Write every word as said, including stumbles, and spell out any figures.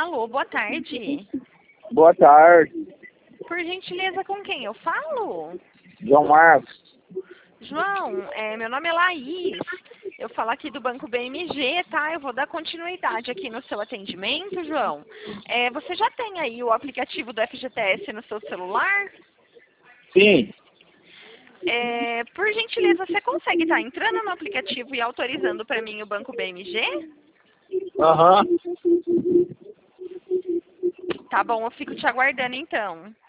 Alô, boa tarde. Boa tarde, Por gentileza, com quem eu falo? João Marcos. João, é, meu nome é Laís. Eu falo aqui do Banco B M G, tá? Eu vou dar continuidade aqui no seu atendimento, João. É, você já tem aí o aplicativo do F G T S no seu celular? Sim, É, por gentileza, você consegue estar entrando no aplicativo e autorizando para mim o Banco B M G? aham. Tá bom, eu fico te aguardando então.